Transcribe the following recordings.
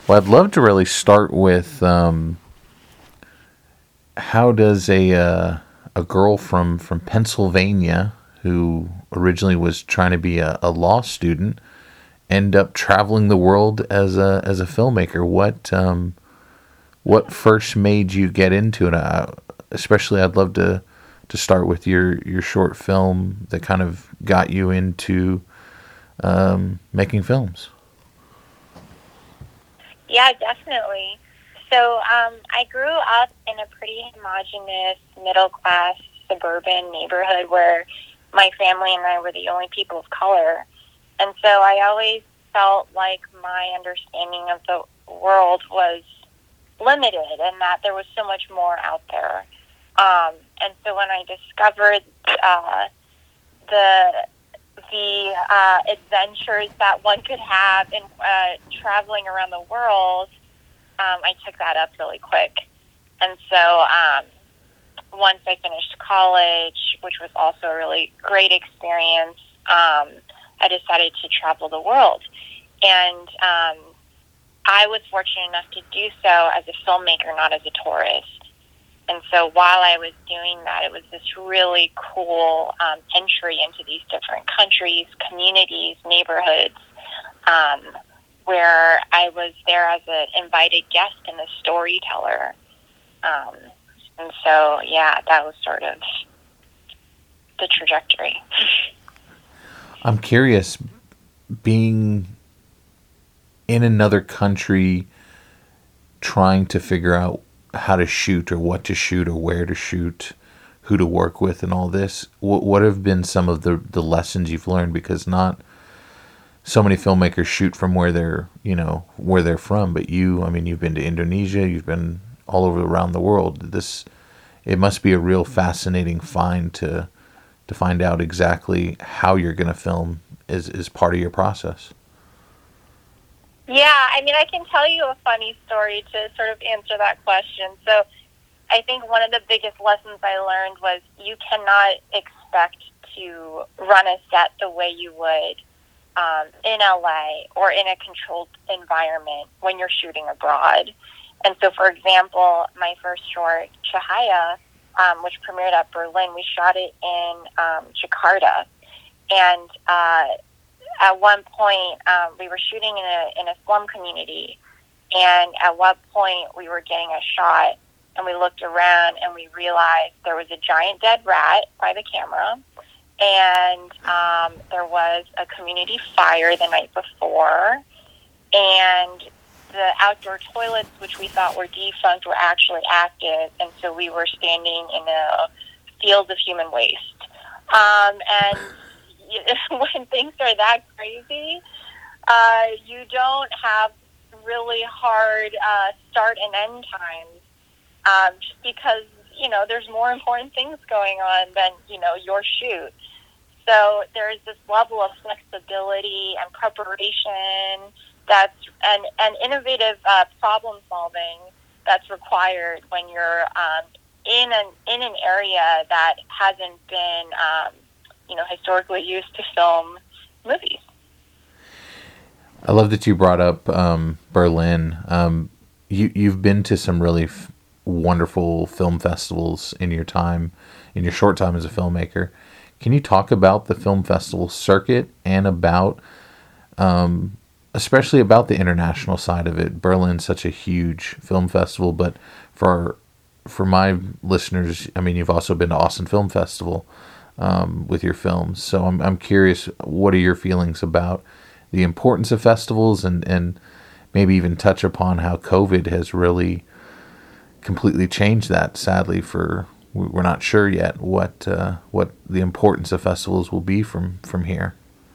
Well, I'd love to really start with how does a girl from Pennsylvania who originally was trying to be a law student end up traveling the world as a filmmaker? What first made you get into it? Especially, I'd love to start with your short film that kind of got you into making films. Yeah, definitely. So I grew up in a pretty homogenous, middle class, suburban neighborhood where my family and I were the only people of color. And so I always felt like my understanding of the world was limited and that there was so much more out there. And so when I discovered the adventures that one could have in traveling around the world, I took that up really quick. And so once I finished college, which was also a really great experience, I decided to travel the world. And I was fortunate enough to do so as a filmmaker, not as a tourist. And so while I was doing that, it was this really cool entry into these different countries, communities, neighborhoods, where I was there as an invited guest and a storyteller. And so, yeah, that was sort of the trajectory. I'm curious, being in another country, trying to figure out how to shoot or what to shoot or where to shoot, who to work with, and all this. What have been some of the lessons you've learned? Because not so many filmmakers shoot from where they're from, but I mean, you've been to Indonesia, you've been all over around the world. It must be a real fascinating find to find out exactly how you're going to film is part of your process. Yeah, I mean, I can tell you a funny story to sort of answer that question. So I think one of the biggest lessons I learned was you cannot expect to run a set the way you would in LA or in a controlled environment when you're shooting abroad. And so, for example, my first short, Chahaya, which premiered at Berlin, we shot it in Jakarta. And at one point, we were shooting in a slum community. And at one point, we were getting a shot, and we looked around, and we realized there was a giant dead rat by the camera. And there was a community fire the night before. And the outdoor toilets, which we thought were defunct, were actually active. And so we were standing in a field of human waste. And when things are that crazy, you don't have really hard start and end times, just because, there's more important things going on than, your shoot. So there's this level of flexibility and preparation and innovative problem solving that's required when you're in an area that hasn't been historically used to film movies. I love that you brought up Berlin. You've been to some really wonderful film festivals in your short time as a filmmaker. Can you talk about the film festival circuit and about, especially about the international side of it? Berlin's such a huge film festival, but for my listeners, I mean, you've also been to Austin Film Festival with your films. So I'm curious, what are your feelings about the importance of festivals and maybe even touch upon how COVID has really completely changed that, sadly, we're not sure yet what the importance of festivals will be from here.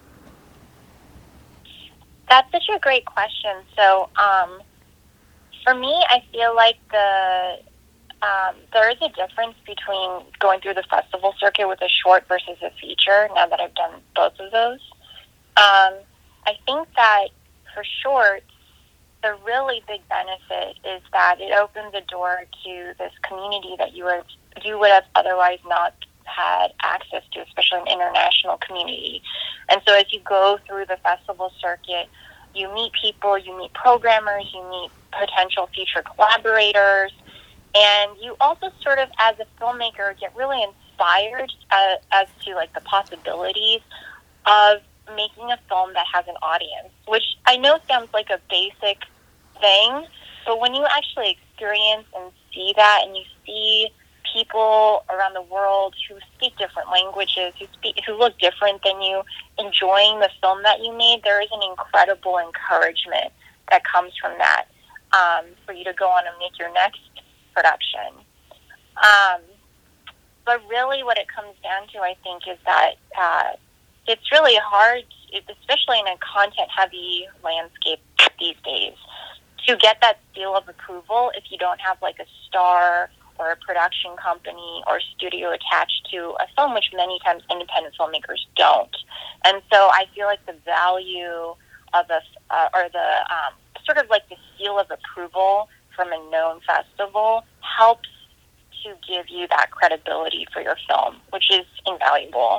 That's such a great question. So, for me, I feel like there is a difference between going through the festival circuit with a short versus a feature. Now that I've done both of those, I think that for shorts, the really big benefit is that it opens a door to this community that you would have otherwise not had access to, especially an international community. And so as you go through the festival circuit, you meet people, you meet programmers, you meet potential future collaborators, and you also sort of, as a filmmaker, get really inspired as to like the possibilities of making a film that has an audience, which I know sounds like a basic thing, but when you actually experience and see that, and you see people around the world who speak different languages, who look different than you, enjoying the film that you made, there is an incredible encouragement that comes from that, for you to go on and make your next production. But really what it comes down to, I think, is that it's really hard, especially in a content-heavy landscape these days, to get that seal of approval if you don't have like a star or a production company or studio attached to a film, which many times independent filmmakers don't. And so I feel like the value of sort of like the seal of approval from a known festival helps to give you that credibility for your film, which is invaluable.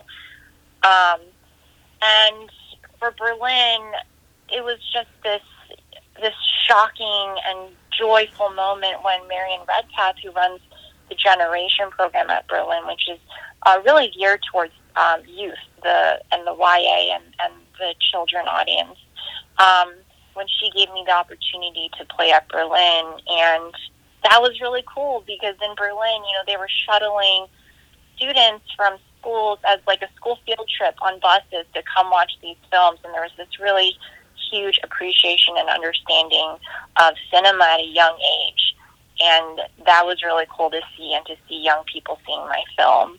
And for Berlin, it was just this shocking and joyful moment when Marion Redpath, who runs the Generation program at Berlin, which is really geared towards youth, the YA and the children audience, when she gave me the opportunity to play at Berlin. And that was really cool because in Berlin, they were shuttling students from schools as like a school field trip on buses to come watch these films, and there was this really huge appreciation and understanding of cinema at a young age, and that was really cool to see, and to see young people seeing my film.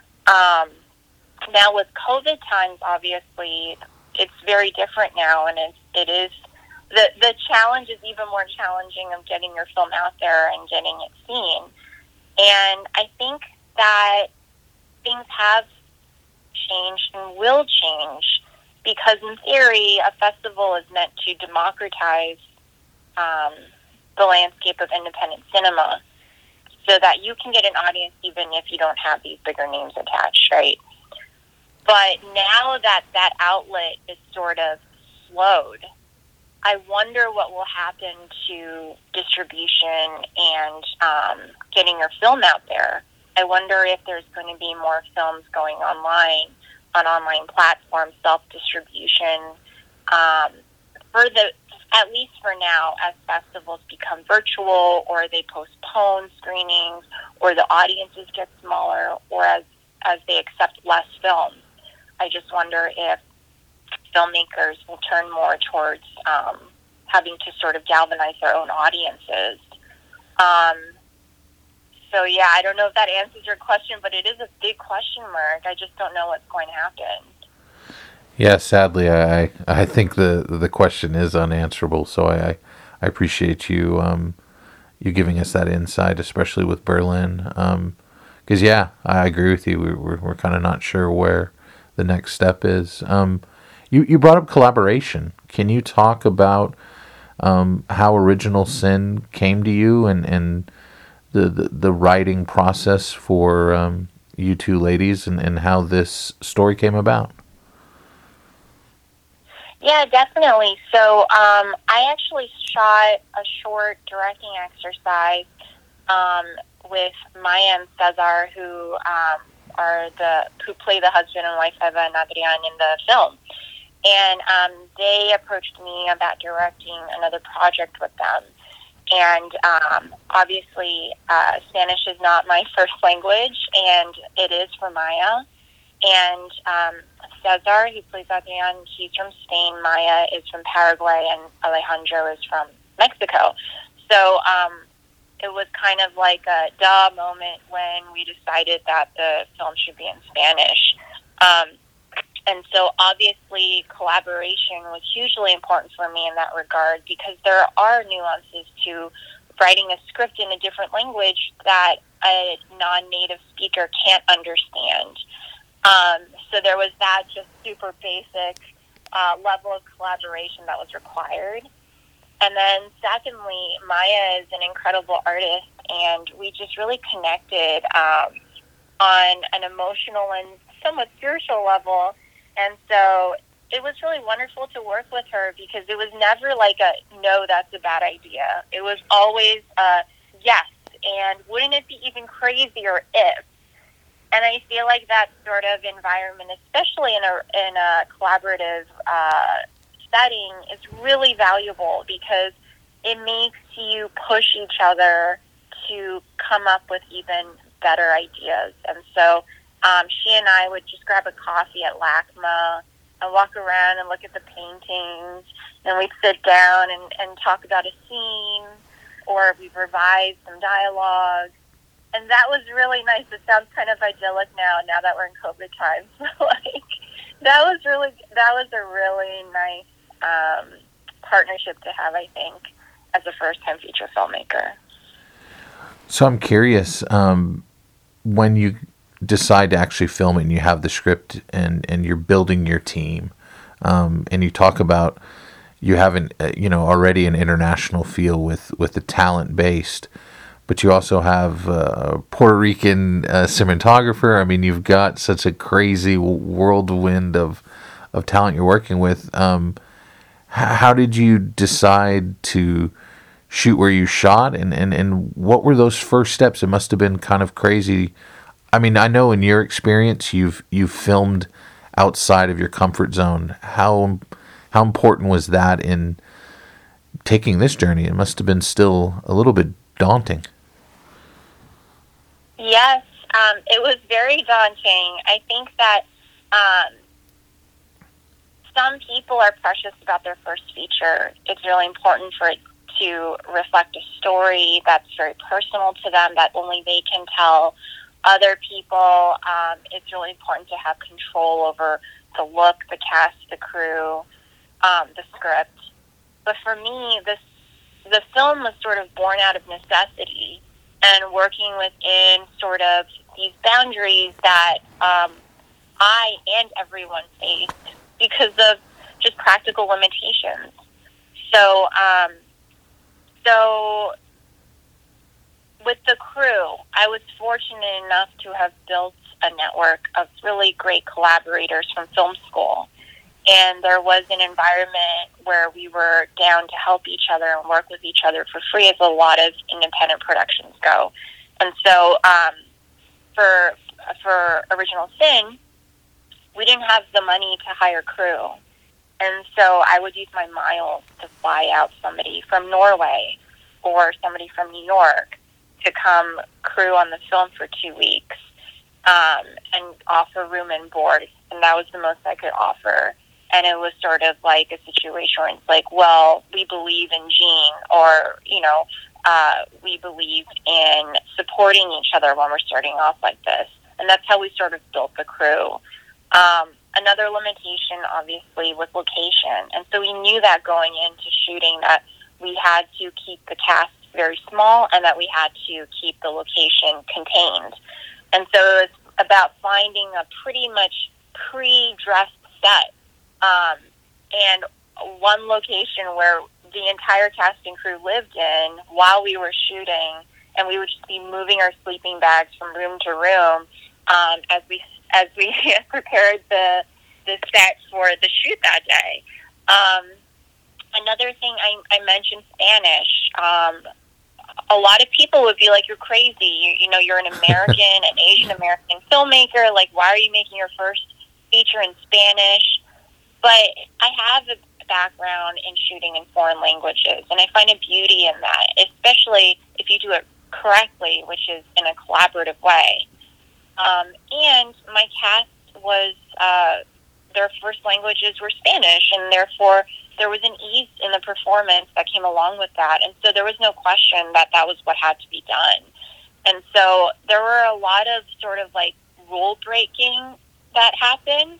Now with COVID times, obviously it's very different now, and it is the challenge is even more challenging of getting your film out there and getting it seen. And I think that things have changed and will change, because in theory, a festival is meant to democratize the landscape of independent cinema so that you can get an audience even if you don't have these bigger names attached, right? But now that that outlet is sort of slowed, I wonder what will happen to distribution and getting your film out there. I wonder if there's going to be more films going online on online platforms, self-distribution, at least for now, as festivals become virtual, or they postpone screenings, or the audiences get smaller, or as they accept less films. I just wonder if filmmakers will turn more towards having to sort of galvanize their own audiences. So yeah, I don't know if that answers your question, but it is a big question mark. I just don't know what's going to happen. Yeah, sadly, I think the question is unanswerable. So I appreciate you giving us that insight, especially with Berlin. Because yeah, I agree with you. We're kind of not sure where the next step is. You brought up collaboration. Can you talk about how Original Sin came to you and the writing process for you two ladies and how this story came about? Yeah, definitely. So I actually shot a short directing exercise with Maya and Cesar, who play the husband and wife, Eva and Adrian, in the film. And they approached me about directing another project with them. And obviously, Spanish is not my first language, and it is for Maya. And Cesar, who plays Adrian, he's from Spain. Maya is from Paraguay, and Alejandro is from Mexico. So it was kind of like a duh moment when we decided that the film should be in Spanish. And so obviously collaboration was hugely important for me in that regard, because there are nuances to writing a script in a different language that a non-native speaker can't understand. So there was that just super basic level of collaboration that was required. And then secondly, Maya is an incredible artist, and we just really connected on an emotional and somewhat spiritual level. And so it was really wonderful to work with her because it was never like a, no, that's a bad idea. It was always a yes, and wouldn't it be even crazier if? And I feel like that sort of environment, especially in a collaborative setting, is really valuable because it makes you push each other to come up with even better ideas. And so she and I would just grab a coffee at LACMA and walk around and look at the paintings. And we'd sit down and talk about a scene, or we'd revise some dialogue. And that was really nice. It sounds kind of idyllic now that we're in COVID times. That was a really nice partnership to have, I think, as a first-time feature filmmaker. So I'm curious, when you decide to actually film it and you have the script and you're building your team, and you talk about you haven't, already an international feel with the talent based, but you also have a Puerto Rican cinematographer. I mean, you've got such a crazy whirlwind of talent you're working with. How did you decide to shoot where you shot, and what were those first steps? It must have been kind of crazy. I mean, I know in your experience you've filmed outside of your comfort zone. How important was that in taking this journey? It must have been still a little bit daunting. Yes, it was very daunting. I think that some people are precious about their first feature. It's really important for it to reflect a story that's very personal to them, that only they can tell. Other people, it's really important to have control over the look, the cast, the crew, the script. But for me, the film was sort of born out of necessity and working within sort of these boundaries that I and everyone faced because of just practical limitations. So with the crew, I was fortunate enough to have built a network of really great collaborators from film school. And there was an environment where we were down to help each other and work with each other for free, as a lot of independent productions go. And so for Original Sin, we didn't have the money to hire crew. And so I would use my miles to fly out somebody from Norway or somebody from New York to come crew on the film for 2 weeks, and offer room and board. And that was the most I could offer. And it was sort of like a situation where it's like, well, we believe in Jean, or, we believe in supporting each other when we're starting off like this. And that's how we sort of built the crew. Another limitation, obviously, was location. And so we knew that going into shooting that we had to keep the cast very small and that we had to keep the location contained. And so it was about finding a pretty much pre-dressed set, and one location where the entire cast and crew lived in while we were shooting, and we would just be moving our sleeping bags from room to room as we prepared the set for the shoot that day. Another thing, I mentioned Spanish. A lot of people would be like, you're crazy. You're an American, an Asian American filmmaker. Like, why are you making your first feature in Spanish? But I have a background in shooting in foreign languages, and I find a beauty in that, especially if you do it correctly, which is in a collaborative way. And my cast was, their first languages were Spanish, and therefore there was an ease in the performance that came along with that. And so there was no question that was what had to be done. And so there were a lot of sort of like rule breaking that happened.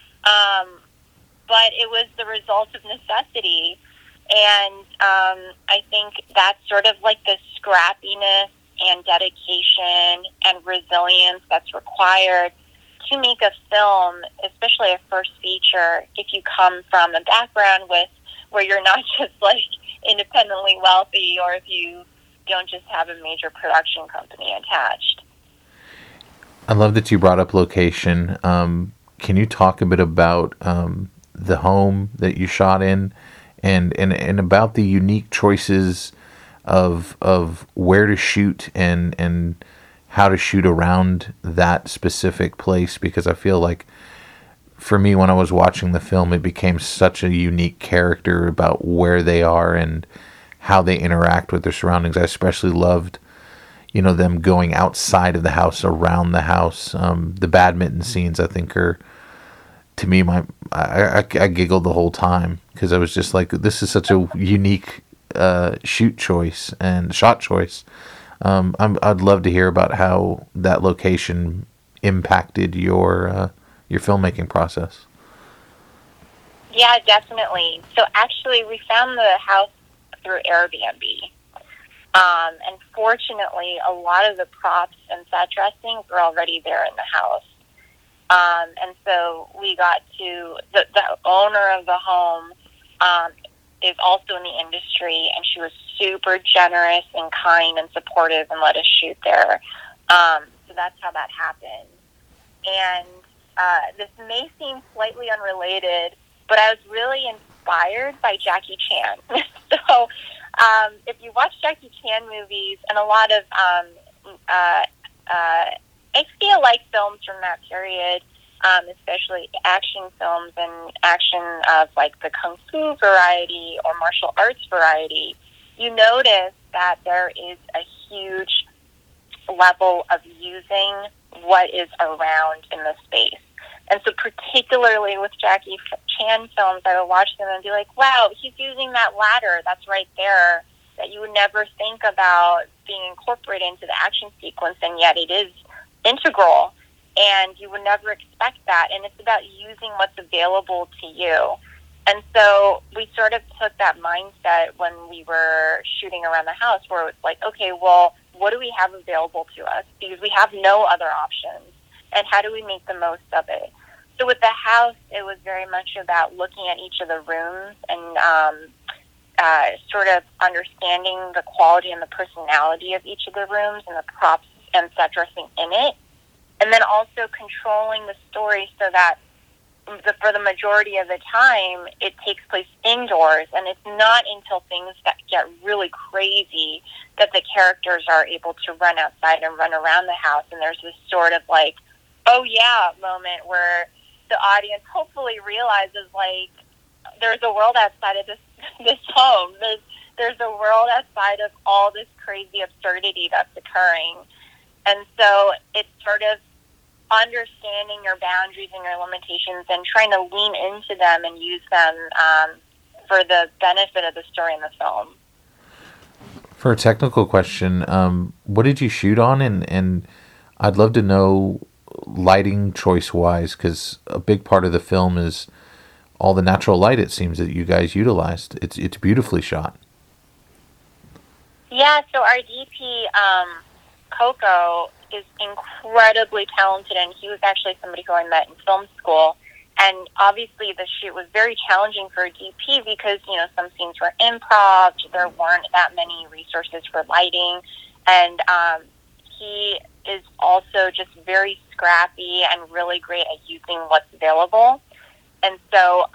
But it was the result of necessity. And I think that's sort of like the scrappiness and dedication and resilience that's required to make a film, especially a first feature, if you come from a background where you're not just like independently wealthy, or if you don't just have a major production company attached. I love that you brought up location. Can you talk a bit about the home that you shot in, and about the unique choices of where to shoot and how to shoot around that specific place, because I feel like for me, when I was watching the film, it became such a unique character about where they are and how they interact with their surroundings. I especially loved, them going outside of the house, around the house. The badminton scenes, I think, are, to me, I giggled the whole time because I was just like, this is such a unique shot choice. I'd love to hear about how that location impacted your filmmaking process. Yeah, definitely. So actually, we found the house through Airbnb. And fortunately, a lot of the props and set dressings were already there in the house. And so we got to, the owner of the home is also in the industry, and she was super generous and kind and supportive and let us shoot there. So that's how that happened. And this may seem slightly unrelated, but I was really inspired by Jackie Chan. So if you watch Jackie Chan movies and a lot of XD-alike films from that period, especially action films and action of like the kung fu variety or martial arts variety, you notice that there is a huge level of using what is around in the space. And so particularly with Jackie Chan films, I would watch them and be like, wow, he's using that ladder that's right there that you would never think about being incorporated into the action sequence, and yet it is integral, and you would never expect that. And it's about using what's available to you. And so we sort of took that mindset when we were shooting around the house, where it's like, okay, well, what do we have available to us? Because we have no other options. And how do we make the most of it? So with the house, it was very much about looking at each of the rooms and sort of understanding the quality and the personality of each of the rooms and the props and set dressing in it. And then also controlling the story so that for the majority of the time, it takes place indoors. And it's not until things that get really crazy that the characters are able to run outside and run around the house. And there's this sort of like, oh yeah moment where the audience hopefully realizes, like, there's a world outside of this home. There's a world outside of all this crazy absurdity that's occurring. And so it's sort of understanding your boundaries and your limitations and trying to lean into them and use them for the benefit of the story in the film. For a technical question, what did you shoot on? And I'd love to know lighting choice-wise, because a big part of the film is all the natural light, it seems, that you guys utilized. It's beautifully shot. Yeah, so our DP, Coco, is incredibly talented, and he was actually somebody who I met in film school. And obviously the shoot was very challenging for a DP because, some scenes were improv, there weren't that many resources for lighting, and he is also just very scrappy and really great at using what's available. And so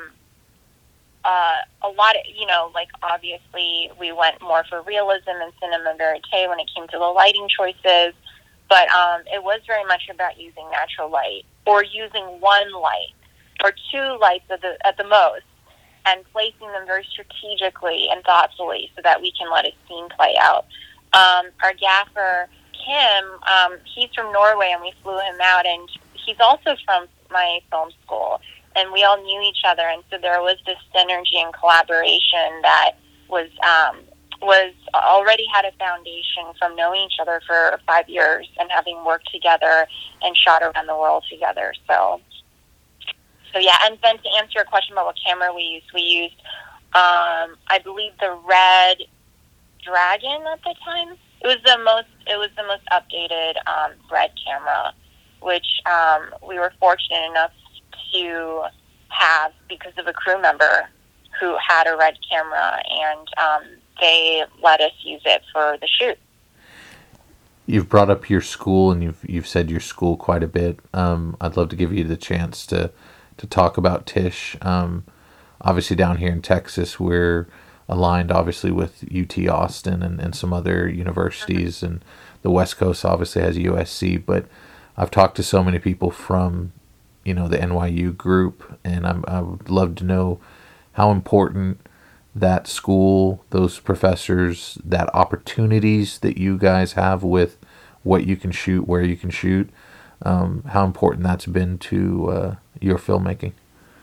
a lot of, obviously we went more for realism and cinema verite when it came to the lighting choices, but it was very much about using natural light or using one light or two lights at the most and placing them very strategically and thoughtfully so that we can let a scene play out. Our gaffer, Kim, he's from Norway, and we flew him out, and he's also from my film school, and we all knew each other, and so there was this synergy and collaboration that was already had a foundation from knowing each other for 5 years and having worked together and shot around the world together. So yeah, and then to answer your question about what camera we used, I believe the Red Dragon at the time. It was the most updated Red camera, which we were fortunate enough to have because of a crew member who had a Red camera, and they let us use it for the shoot. You've brought up your school, and you've said your school quite a bit. I'd love to give you the chance to to talk about Tisch. Obviously, down here in Texas, we're aligned obviously with UT Austin and some other universities, and the West Coast obviously has USC. But I've talked to so many people from, the NYU group, and I would love to know how important that school, those professors, that opportunities that you guys have with what you can shoot, where you can shoot, how important that's been to your filmmaking.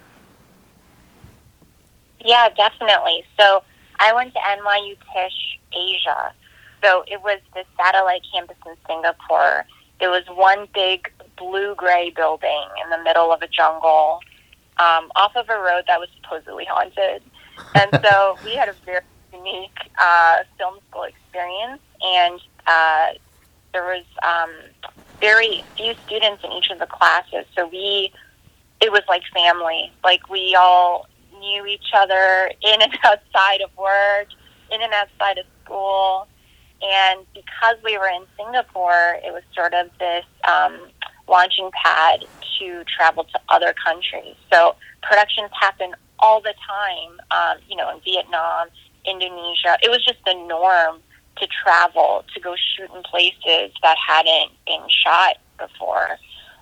Yeah, definitely. So I went to NYU Tisch Asia. So it was the satellite campus in Singapore. It was one big blue-gray building in the middle of a jungle, off of a road that was supposedly haunted. And so we had a very unique film school experience, and there was very few students in each of the classes. So it was like family. Like, we all knew each other in and outside of work, in and outside of school. And because we were in Singapore, it was sort of this launching pad to travel to other countries. So productions happen all the time, in Vietnam, Indonesia. It was just the norm to travel, to go shoot in places that hadn't been shot before.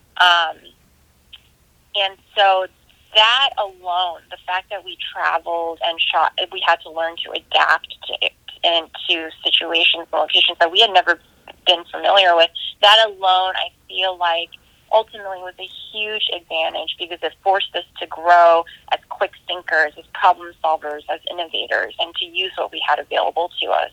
And so that alone, the fact that we traveled and shot, we had to learn to adapt into situations and locations that we had never been familiar with. That alone, I feel like, ultimately was a huge advantage, because it forced us to grow as quick thinkers, as problem solvers, as innovators, and to use what we had available to us.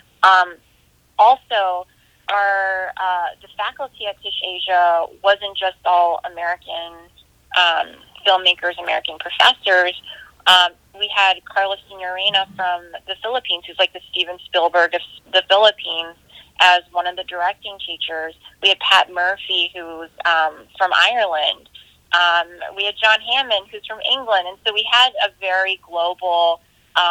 Also, the faculty at Tisch Asia wasn't just all American filmmakers, American professors. We had Carlos Signorina from the Philippines, who's like the Steven Spielberg of the Philippines, as one of the directing teachers. We had Pat Murphy, who's from Ireland. We had John Hammond, who's from England. And so we had a very global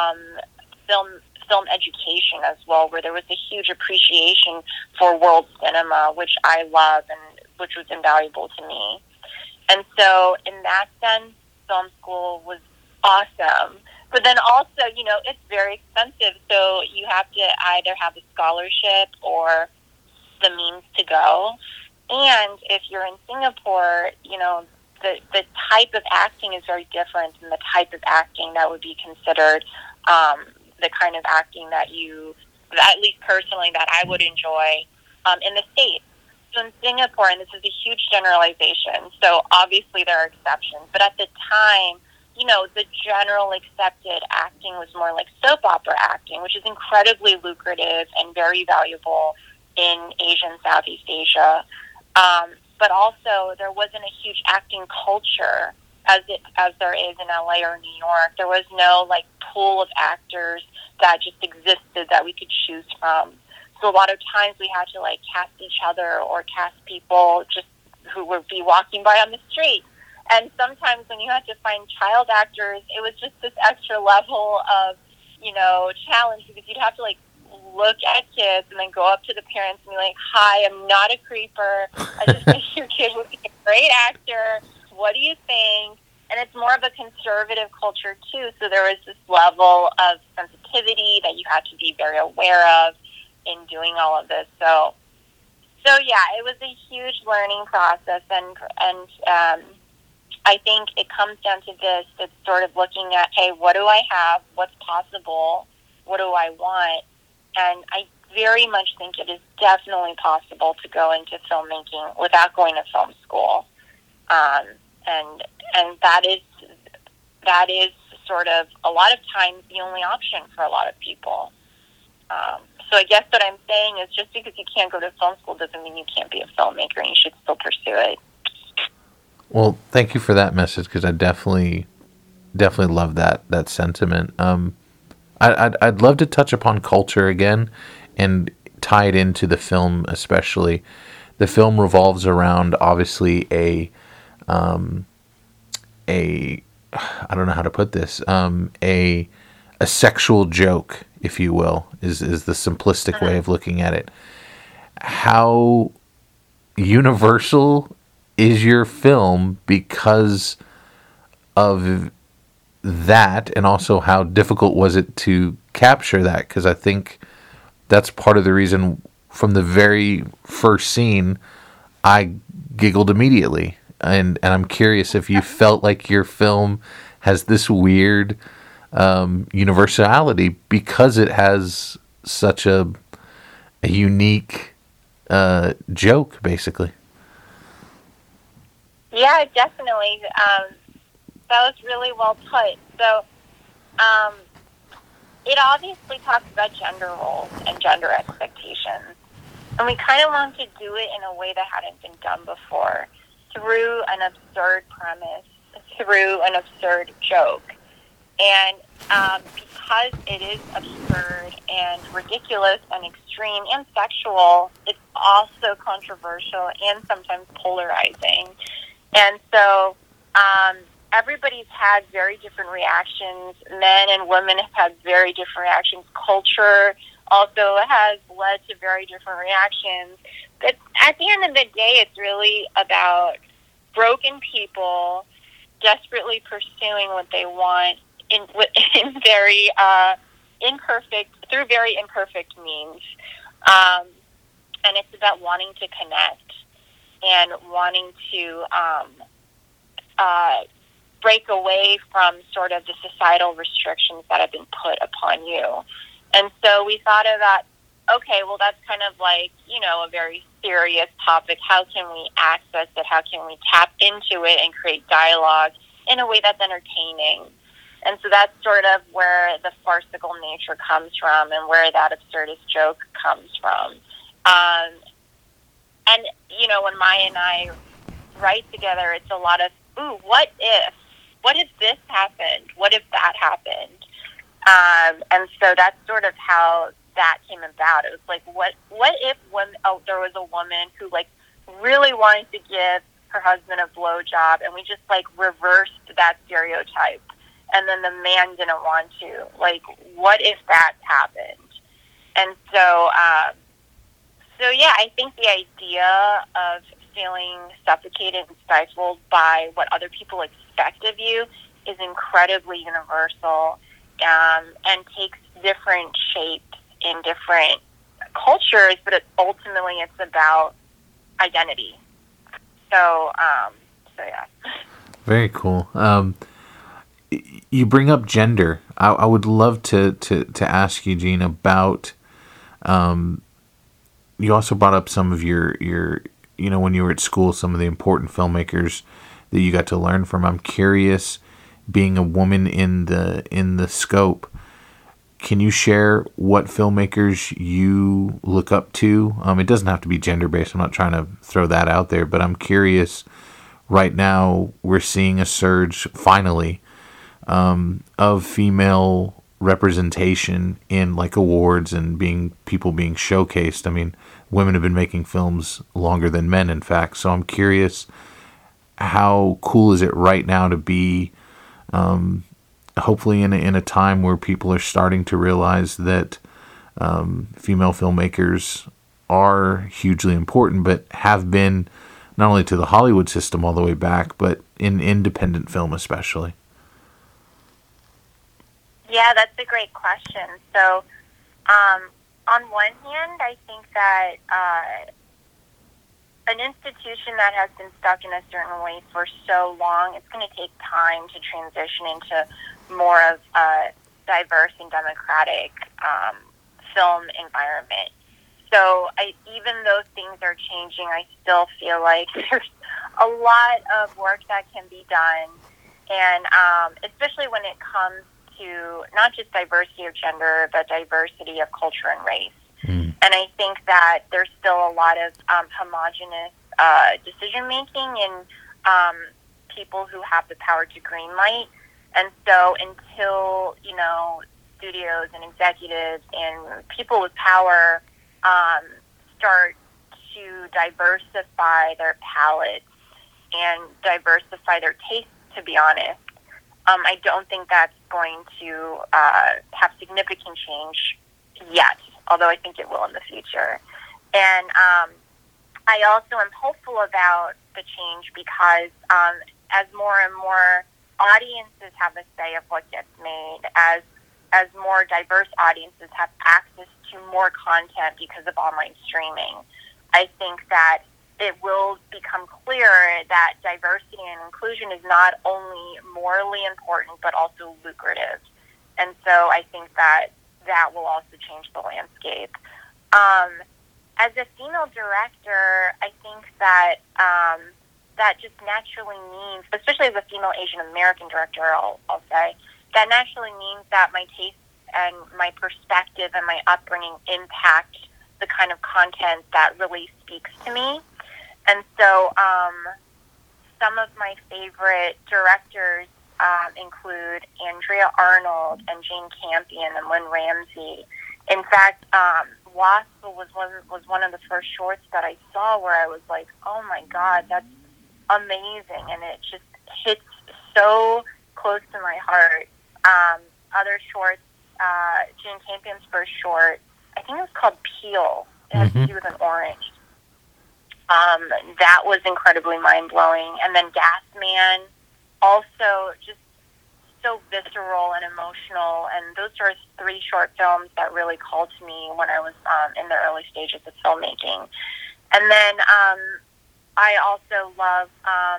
film education as well, where there was a huge appreciation for world cinema, which I love and which was invaluable to me. And so in that sense, film school was awesome. But then also, it's very expensive, so you have to either have a scholarship or the means to go. And if you're in Singapore, the type of acting is very different than the type of acting that would be considered the kind of acting that at least personally, that I would enjoy in the States. So in Singapore, and this is a huge generalization, so obviously there are exceptions, but at the time, the general accepted acting was more like soap opera acting, which is incredibly lucrative and very valuable in Asia and Southeast Asia. But also, there wasn't a huge acting culture as there is in LA or New York. There was no pool of actors that just existed that we could choose from. So a lot of times we had to cast each other or cast people just who would be walking by on the street. And sometimes when you had to find child actors, it was just this extra level of, challenge, because you'd have to look at kids and then go up to the parents and be like, "Hi, I'm not a creeper. I just think your kid would be a great actor. What do you think?" And it's more of a conservative culture too. So there was this level of sensitivity that you had to be very aware of in doing all of this. So yeah, it was a huge learning process, and I think it comes down to this. It's sort of looking at, hey, what do I have? What's possible? What do I want? And I very much think it is definitely possible to go into filmmaking without going to film school. And that is sort of a lot of times the only option for a lot of people. So I guess what I'm saying is, just because you can't go to film school doesn't mean you can't be a filmmaker, and you should still pursue it. Well, thank you for that message, because I definitely love that sentiment. I'd love to touch upon culture again and tie it into the film, especially. The film revolves around obviously a I don't know how to put this, a sexual joke, if you will, is the simplistic way of looking at it. How universal is your film because of that, and also how difficult was it to capture that? Because I think that's part of the reason from the very first scene I giggled immediately. And I'm curious if you felt like your film has this weird universality because it has such a unique joke, basically. Yeah, definitely. That was really well put. So, it obviously talks about gender roles and gender expectations. And we kind of wanted to do it in a way that hadn't been done before, through an absurd premise, through an absurd joke. And because it is absurd and ridiculous and extreme and sexual, it's also controversial and sometimes polarizing. And so everybody's had very different reactions. Men and women have had very different reactions. Culture also has led to very different reactions. But at the end of the day, it's really about broken people desperately pursuing what they want in very through very imperfect means. And it's about wanting to connect and wanting to break away from sort of the societal restrictions that have been put upon you. And so we thought about, okay, well, that's kind of like, a very serious topic. How can we access it? How can we tap into it and create dialogue in a way that's entertaining? And so that's sort of where the farcical nature comes from and where that absurdist joke comes from. And, when Maya and I write together, it's a lot of, ooh, what if? What if this happened? What if that happened? And so that's sort of how that came about. It was like, what if there was a woman who, really wanted to give her husband a blowjob, and we just, reversed that stereotype, and then the man didn't want to? What if that happened? And so, yeah, I think the idea of feeling suffocated and stifled by what other people expect of you is incredibly universal, and takes different shapes in different cultures, but ultimately it's about identity. So yeah. Very cool. You bring up gender. I would love to ask you, Gene, about. You also brought up some of your when you were at school, some of the important filmmakers that you got to learn from. I'm curious, being a woman in the scope, can you share what filmmakers you look up to? It doesn't have to be gender based. I'm not trying to throw that out there, but I'm curious. Right now, we're seeing a surge, finally, of female representation in awards and people being showcased. I mean, women have been making films longer than men, in fact. So I'm curious, how cool is it right now to be, hopefully in a time where people are starting to realize that female filmmakers are hugely important, but have been not only to the Hollywood system all the way back, but in independent film especially? Yeah, that's a great question. So, on one hand, I think that an institution that has been stuck in a certain way for so long, it's going to take time to transition into more of a diverse and democratic film environment. So even though things are changing, I still feel like there's a lot of work that can be done, and especially when it comes to not just diversity of gender, but diversity of culture and race. Mm. And I think that there's still a lot of homogenous decision-making in people who have the power to greenlight. And so until, studios and executives and people with power start to diversify their palettes and diversify their tastes, to be honest, I don't think that's going to have significant change yet, although I think it will in the future. And I also am hopeful about the change because as more and more audiences have a say of what gets made, as more diverse audiences have access to more content because of online streaming. I think that it will become clear that diversity and inclusion is not only morally important, but also lucrative. And so I think that that will also change the landscape. As a female director, I think that that just naturally means, especially as a female Asian American director, I'll say, that naturally means that my taste and my perspective and my upbringing impact the kind of content that really speaks to me. And so some of my favorite directors include Andrea Arnold and Jane Campion and Lynn Ramsey. In fact, Wasp was one of the first shorts that I saw where I was like, oh my God, that's amazing. And it just hits so close to my heart. Other shorts, Jane Campion's first short, I think it was called Peel. It has to do with an orange. That was incredibly mind-blowing. And then Gas Man, also just so visceral and emotional. And those are three short films that really called to me when I was in the early stages of filmmaking. And then I also love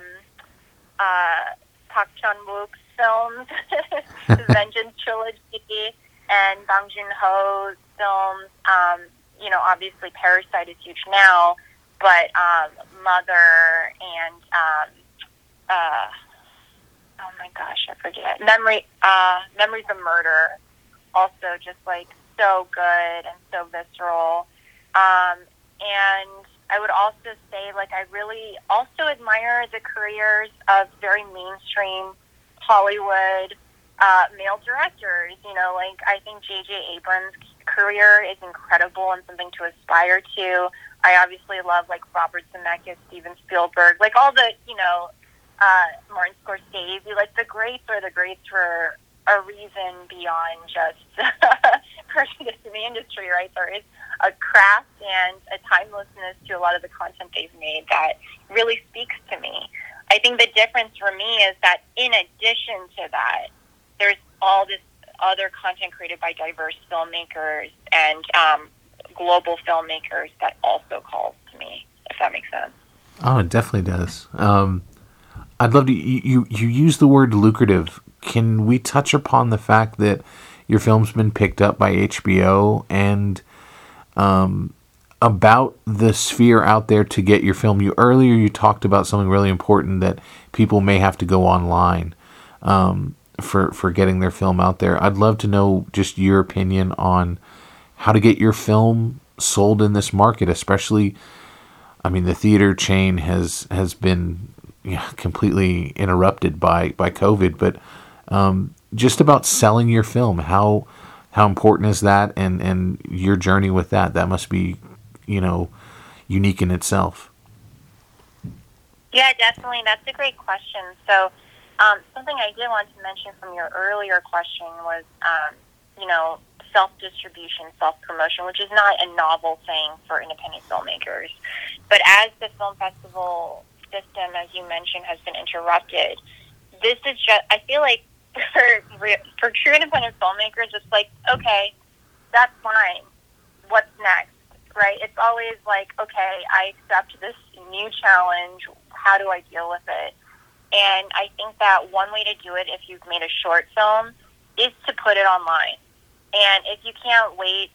Park Chan-wook's films, the Vengeance trilogy, and Bong Joon-ho's films. Obviously Parasite is huge now, but Mother and oh my gosh, I forget. Memories of Murder, also just like so good and so visceral. And I would also say, like, I really also admire the careers of very mainstream Hollywood male directors. I think J.J. Abrams' career is incredible and something to aspire to. I obviously love, like, Robert Zemeckis, Steven Spielberg, like all the, Martin Scorsese. Like, the greats are the greats for a reason beyond just prejudice in the industry, right? There is a craft and a timelessness to a lot of the content they've made that really speaks to me. I think the difference for me is that in addition to that, there's all this other content created by diverse filmmakers and global filmmakers that also calls to me, if that makes sense. Oh, it definitely does. I'd love to, you use the word lucrative. Can we touch upon the fact that your film's been picked up by HBO and about the sphere out there to get your film? Earlier you talked about something really important, that people may have to go online for getting their film out there. I'd love to know just your opinion on how to get your film sold in this market, especially, the theater chain has been completely interrupted by COVID, but just about selling your film, how important is that, and your journey with that? That must be, unique in itself. Yeah, definitely. That's a great question. So, something I did want to mention from your earlier question was, self-distribution, self-promotion, which is not a novel thing for independent filmmakers. But as the film festival system, as you mentioned, has been interrupted, this is just, I feel like for true independent filmmakers, it's like, okay, that's fine. What's next, right? It's always like, okay, I accept this new challenge. How do I deal with it? And I think that one way to do it, if you've made a short film, is to put it online. And if you can't wait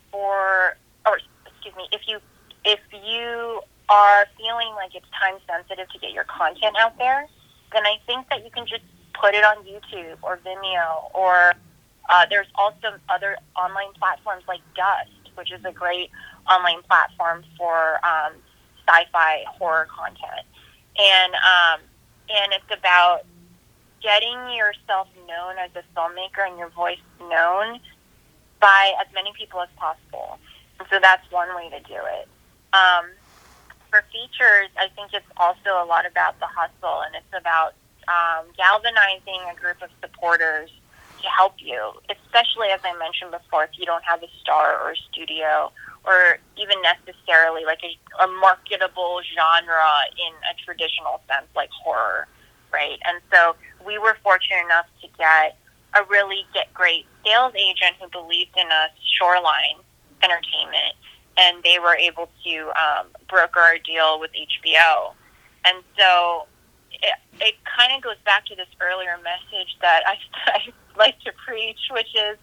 if you are feeling like it's time sensitive to get your content out there, then I think that you can just put it on YouTube or Vimeo, or there's also other online platforms like Dust, which is a great online platform for sci-fi horror content. And it's about getting yourself known as a filmmaker and your voice known by as many people as possible. And so that's one way to do it. For features, I think it's also a lot about the hustle, and it's about galvanizing a group of supporters to help you, especially, as I mentioned before, if you don't have a star or a studio, or even necessarily like a marketable genre in a traditional sense, like horror, right? And so we were fortunate enough to get a really great sales agent who believed in us, Shoreline Entertainment, and they were able to broker our deal with HBO. And so it kind of goes back to this earlier message that I like to preach, which is,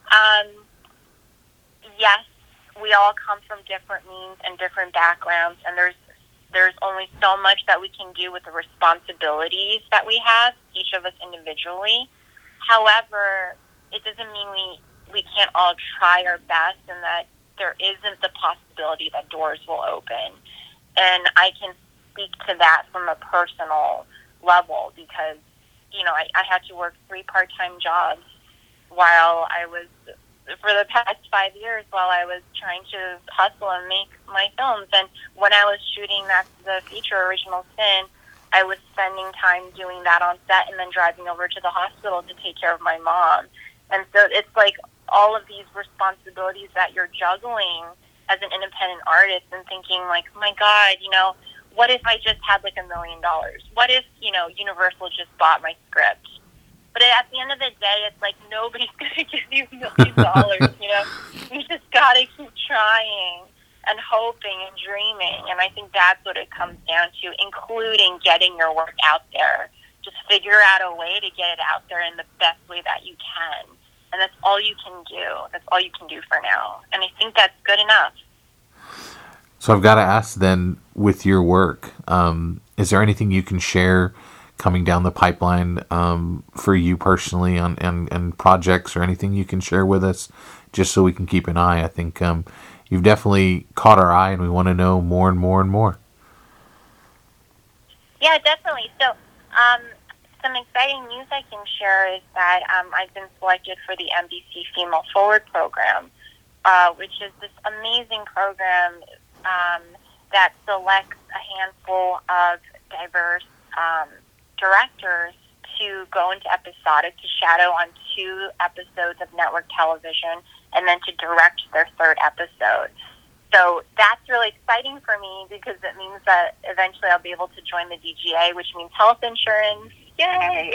yes, we all come from different means and different backgrounds, and there's only so much that we can do with the responsibilities that we have, each of us individually. However, it doesn't mean we can't all try our best, and that there isn't the possibility that doors will open. And I can speak to that from a personal level because, I had to work 3 part-time jobs while I was, for the past 5 years, while I was trying to hustle and make my films. And when I was shooting the feature Original Sin, I was spending time doing that on set and then driving over to the hospital to take care of my mom. And so it's like all of these responsibilities that you're juggling as an independent artist and thinking like, oh my God, what if I just had like $1 million? What if, Universal just bought my script? But at the end of the day, it's like nobody's going to give you $1 million, You just got to keep trying and hoping and dreaming. And I think that's what it comes down to, including getting your work out there. Just figure out a way to get it out there in the best way that you can. And that's all you can do. That's all you can do for now. And I think that's good enough. So I've got to ask then, with your work, is there anything you can share coming down the pipeline for you personally on projects, or anything you can share with us just so we can keep an eye? I think you've definitely caught our eye, and we want to know more and more and more. Yeah, definitely. So some exciting news I can share is that I've been selected for the NBC Female Forward program, which is this amazing program that selects a handful of diverse directors to go into episodic, to shadow on 2 episodes of network television, and then to direct their 3rd episode. So that's really exciting for me because it means that eventually I'll be able to join the DGA, which means health insurance. Yay!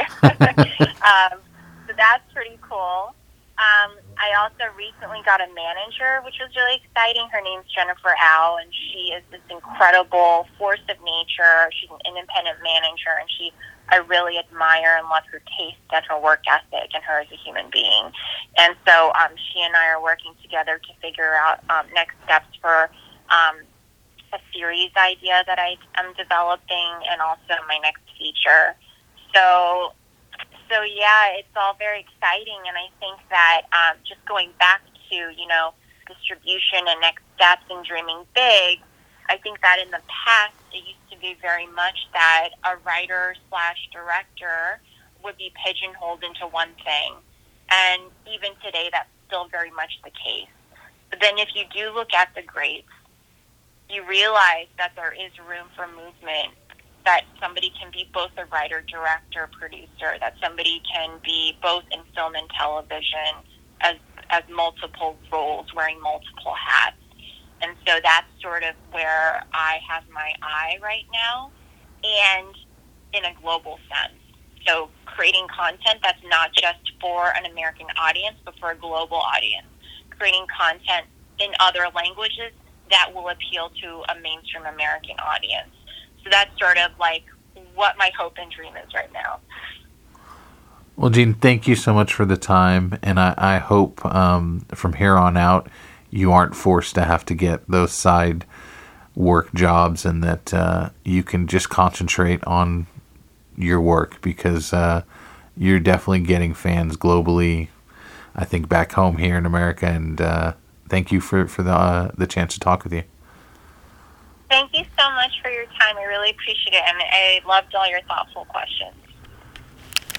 So that's pretty cool. I also recently got a manager, which was really exciting. Her name's Jennifer Au, and she is this incredible force of nature. She's an independent manager, and I really admire and love her taste and her work ethic and her as a human being. And so she and I are working together to figure out next steps for a series idea that I am developing, and also my next feature. So yeah, it's all very exciting, and I think that just going back to, distribution and next steps and dreaming big, I think that in the past it used to be very much that a writer/director would be pigeonholed into one thing, and even today that's still very much the case. But then if you do look at the greats, you realize that there is room for movement, that somebody can be both a writer, director, producer, that somebody can be both in film and television as multiple roles, wearing multiple hats. And so that's sort of where I have my eye right now, and in a global sense. So creating content that's not just for an American audience, but for a global audience. Creating content in other languages that will appeal to a mainstream American audience. So that's sort of like what my hope and dream is right now. Well, Jean, thank you so much for the time, and I hope from here on out you aren't forced to have to get those side work jobs, and that you can just concentrate on your work, because you're definitely getting fans globally, I think, back home here in America, and thank you for the chance to talk with you. Thank you so much for your time. I really appreciate it, and I loved all your thoughtful questions.